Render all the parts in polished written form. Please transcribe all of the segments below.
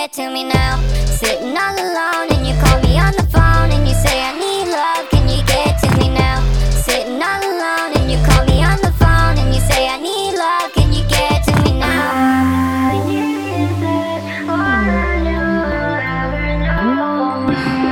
get to me now? Sitting all alone and you call me on the phone and you say I need love, can you get to me now? Sitting all alone and you call me on the phone and you say I need love, can you get to me now? Is this all you'll ever know?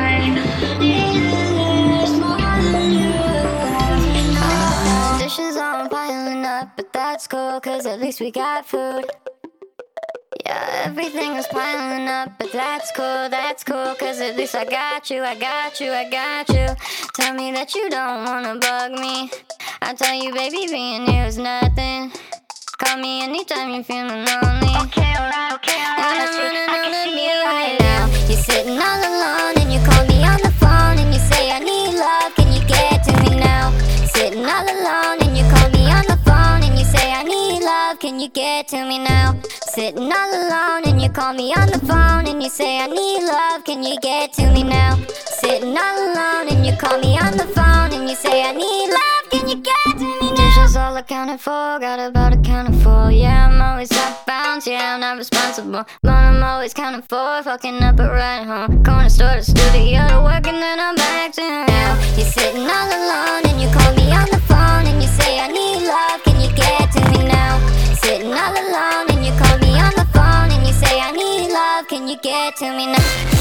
Is this more than you'll ever know? Dishes aren't piling up, but that's cool, cause at least we got food. Yeah, everything is piling up, but that's cool, cause at least I got you. Tell me that you don't wanna bug me. I tell you, baby, being here is nothing. Call me anytime you're feeling lonely. Okay, alright, And I'm running I out can of see me you right now. You're sitting all alone and you call me on the phone and you say I need love, can you get to me now? Sitting all alone and you call me on the phone and you say I need love, can you get to me now? Sitting all alone and you call me on the phone and you say I need love, can you get to me now? Sitting all alone and you call me on the phone and you say I need love, can you get to me now? Dishes all accounted for, got about a count of 4. Yeah, I'm always off bounds, yeah, I'm not responsible, but I'm always counting 4, fucking up a ride home. Corner store to studio to work and then I'm back to now. You're sitting all alone and you call me on the phone and you say I need love, can you get to me now? Sitting all alone and you call me on the phone and you say I need love, can you get to me now?